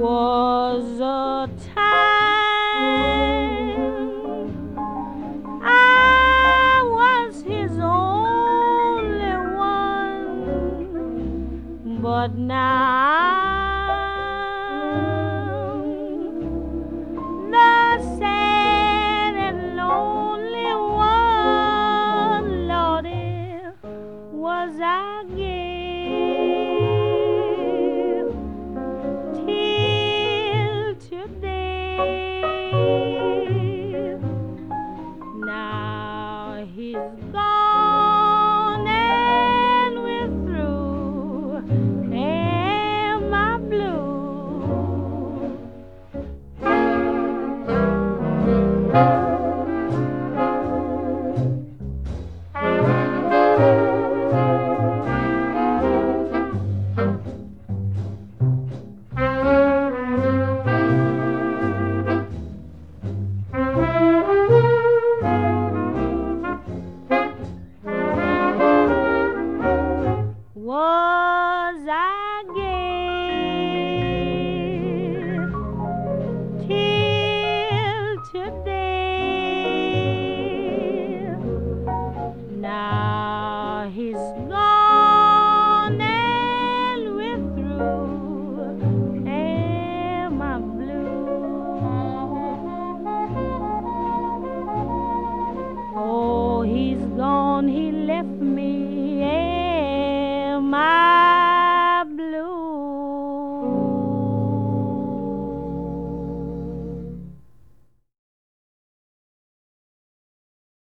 Was a time I was his only one, but now the sad and lonely one, Lordy, was I give till today. Now he's gone and we're through. Am I blue? Was I gay till today? Now he's gone and we're through. Am I blue? Oh, he's gone, he left me